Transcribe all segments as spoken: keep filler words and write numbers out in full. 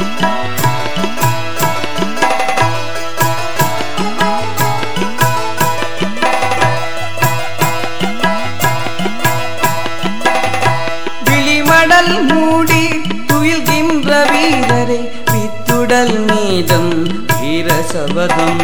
விழிமடல் மூடி துயில்கின்ற வீரரை வித்துடல் மீதம் வீர சபதம்.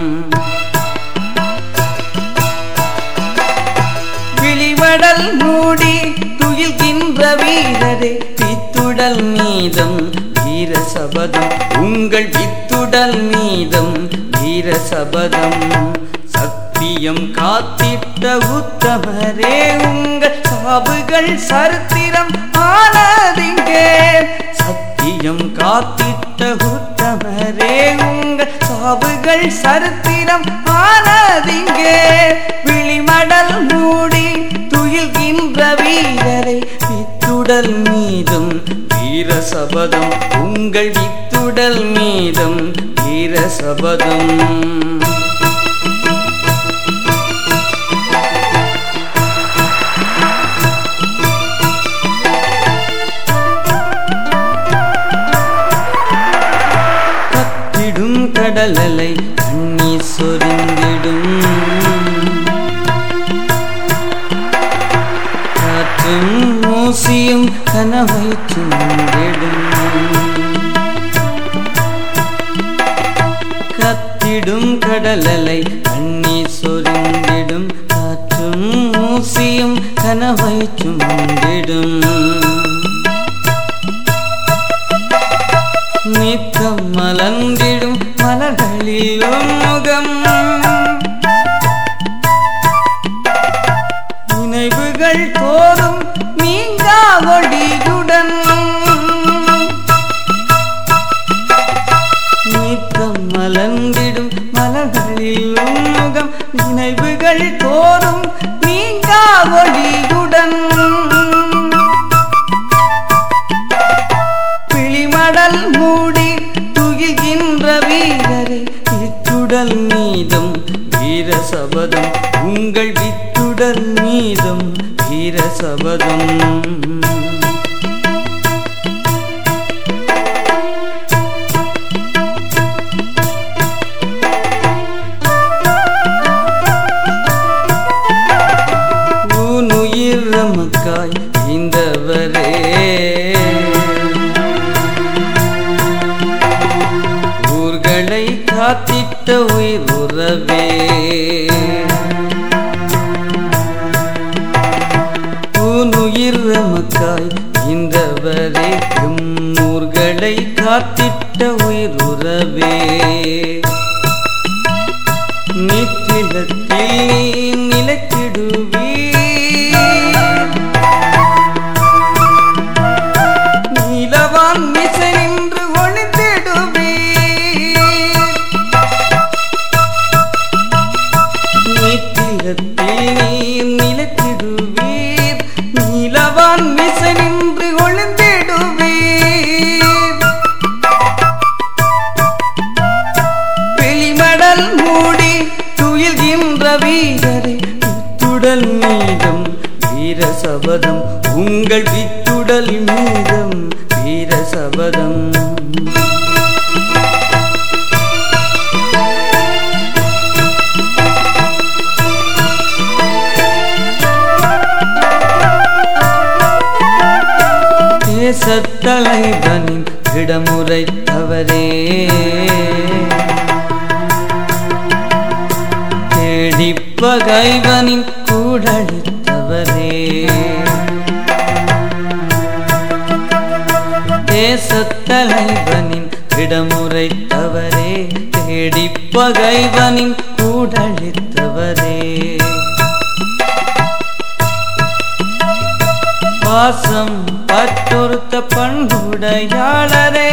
விழிமடல் மூடி துயில்கின்ற வீரரை வித்துடல் மீதம் வீர சபதம். உங்கள் வித்துடல் மீதம் வீர சபதம். சத்தியம் காத்திட்ட உத்தமரே உங்கள் சாவுகள் சரித்திரம் ஆனதிங்கே. சத்தியம் காத்திட்ட உத்தமரே உங்கள் சாவுகள் சரித்திரம் ஆனதிங்கே. விழிமடல் மூடி துயில்கின்ற வீரரை வித்துடல் மீதும் வீர சபதம். உங்கள் வித்துடல் மீதும் வீர சபதம். கத்திடும் கடலலை கண்ணீர் சொரிந்திடும். காற்றும் மூசியும் கனவை தூண்டிடும். கத்திடும் கடலலை கண்ணீர் சொரிந்திடும். காற்றும் மூசியும் கனவை தூண்டிடும். நித்தம் மலர்ந்திடும் மலர்களிலும் முகம். நினைவுகள் தோறும் நீங்கா ஒளியுடன். நித்தம் மலர்ந்திடும் மலர்களிலும் முகம். நினைவுகள் தோறும் நீங்கா ஒளியுடன். விழிமடல் மூடி துயில்கின்ற வீரரை வித்துடல் மீதும் வீர சபதம். உங்கள் வித்துடல் மீதும் வீர சபதம். ஊனுயிர் நமக்காய் ஈந்தவரே ஊர்களை காத்திட்ட உயிர் உறவே. ஊனுயிர் நமக்காய் ஈந்தவரே ஊர்களை காத்திட்ட உயிர் உறவே. நித்திலத்தில் நிலைத்திடுவே. நீலவான் மிசை நின்று ஒளிந்திடுவே. நித்திலத்தில் நிலைத்திடுவீர். நீலவான் மிசை நின்று ஒளிந்திடுவீர். விழிமடல் மூடி துயில்கின்ற வீரரை வித்துடல் மீதும் வீர சபதம். உங்கள் வித்துடல் மீதும் வீர சபதம். தேசத்தலைவனின் இடமுறைத்தவரே தேடிப்பகைவனின் கூடழித்தவரே. தேசத்தலைவனின் இடமுறைத்தவரே தேடிப்பகைவனின் கூடழித்தவரே. பாசம் பற்றொருத்த பண்புடையாளரே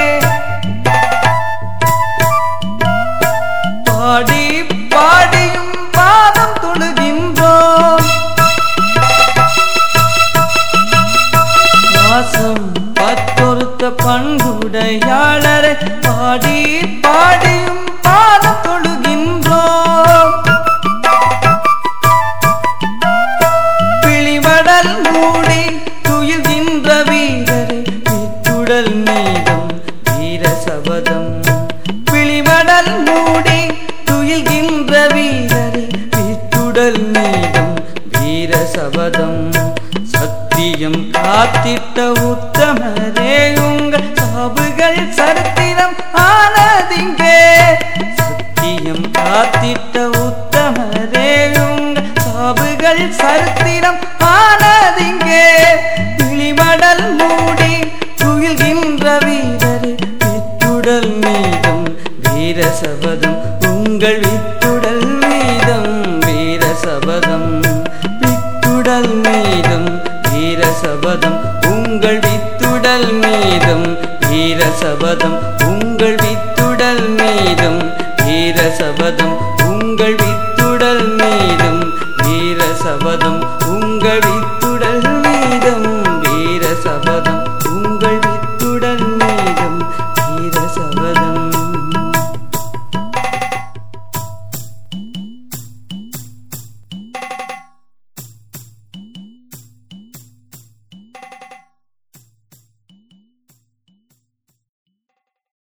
பாடி பாடியும் பாதம் தொழுகின்றோம். பாசம் பற்றொருத்த பண்புடையாளரே பாடி பாடியும் பாதம் தொழுகின்றோம். விழிமடல் மூடி துயில்கின்ற வீரரை வித்துடல் மீதும் மீதும் வீர சபதம் உங்கள் வித்துடல் மீதும் வீர சபதம் உங்கள் வித்துடல் மீதும் வீர சபதம் உங்கள்